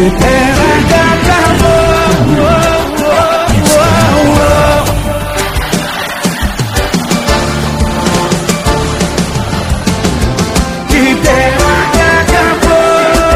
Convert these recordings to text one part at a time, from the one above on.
pena que acabou. Que pena que acabou.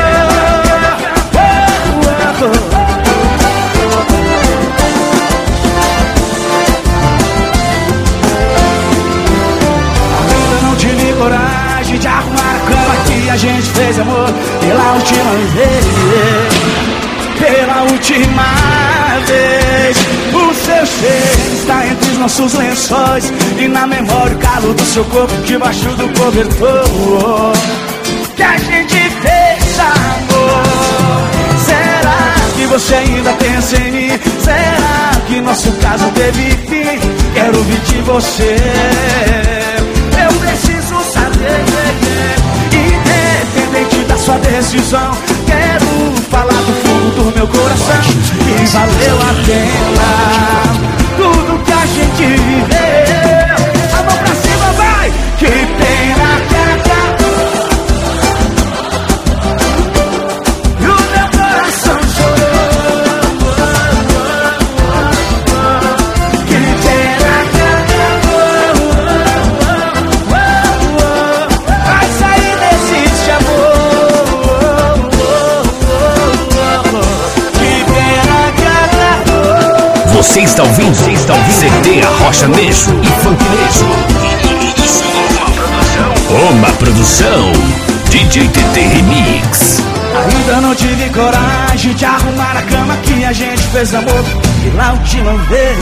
Ainda não tive coragem de arrumar a cama que a gente fez amor pela última vez. Pela última vez. O seu cheiro está entre os nossos lençóis e na memória o calor do seu corpo debaixo do cobertor que a gente fez amor. Será que você ainda pensa em mim? Será que nosso caso teve fim? Quero ouvir de você. Eu preciso saber, independente da sua decisão. Quero falar do fundo do meu coração que valeu a pena tudo que a gente viveu. A mão pra cima, vai! Que pena que acabou. E o meu coração chorou. Que pena que acabou. Vai sair desse amor. Que pena que acabou. Você está ouvindo? CD Arrochanejo e Funknejo. Uma produção DJ TT Remix. Ainda não tive coragem de arrumar a cama que a gente fez amor pela última vez.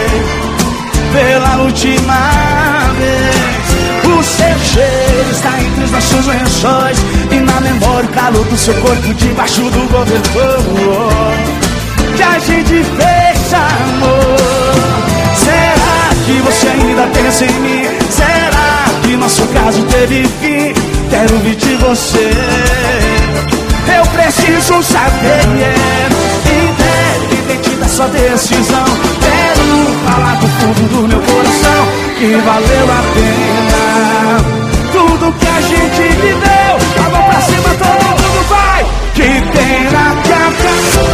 Pela última vez. O seu cheiro está entre os nossos lençóis e na memória o calor do seu corpo debaixo do cobertor que a gente fez amor. Será que você ainda pensa em mim? Será que nosso caso teve fim? Quero ouvir de você. Eu preciso saber, independente da sua decisão. Quero falar do fundo do meu coração que valeu a pena tudo que a gente viveu. A mão pra cima, todo mundo vai. Que pena que acabou.